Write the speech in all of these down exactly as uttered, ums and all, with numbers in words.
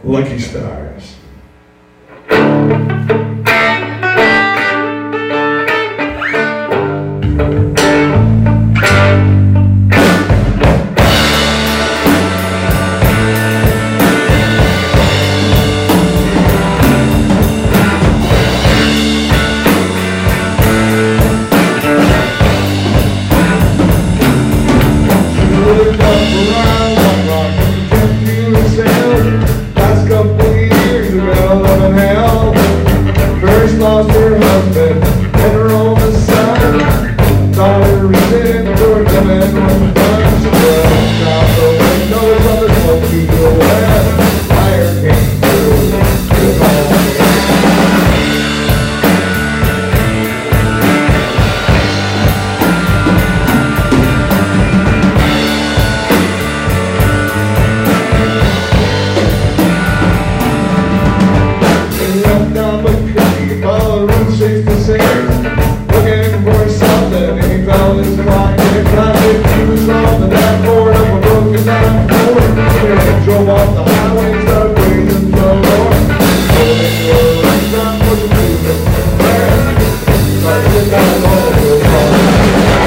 Lucky Stars. Lost her husband and her oldest son. Daughter reason for coming from bunch of love. Now the windows of the smoky go west. Fire came through with all looking for something, he found his pocket. He was on the dashboard of a broken down Ford. Drove off the highway, started breathing the Lord. Going to a restaurant, pushing music from there. Started to down all the car.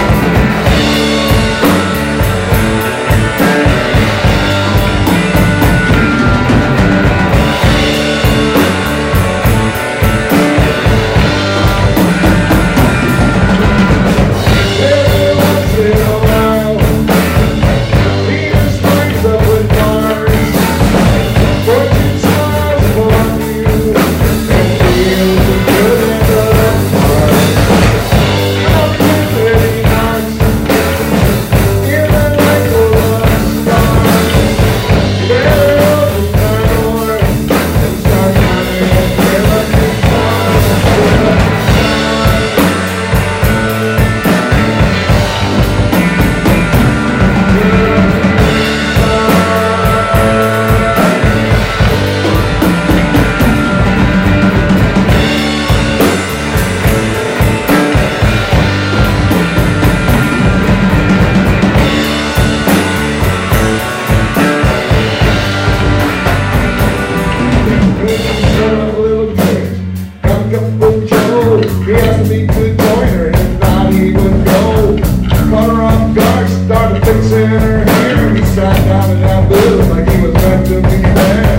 He asked me to join her, and thought he would go. Caught her off guard, started fixing her hair. He sat down in that booth like he was meant to be there.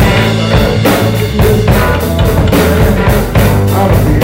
I would be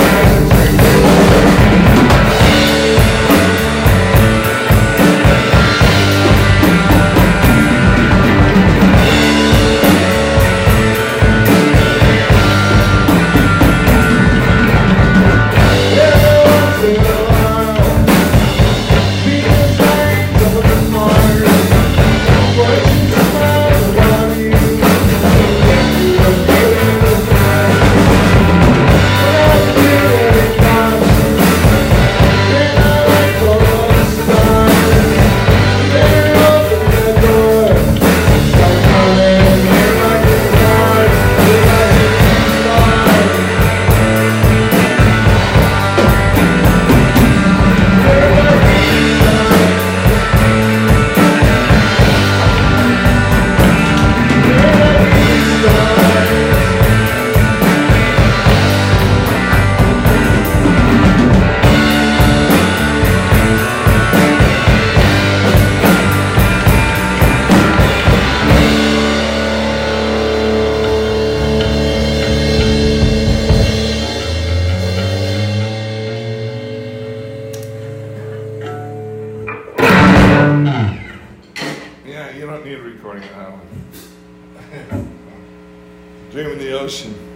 Yeah, you don't need a recording of that one. Dream in the Ocean.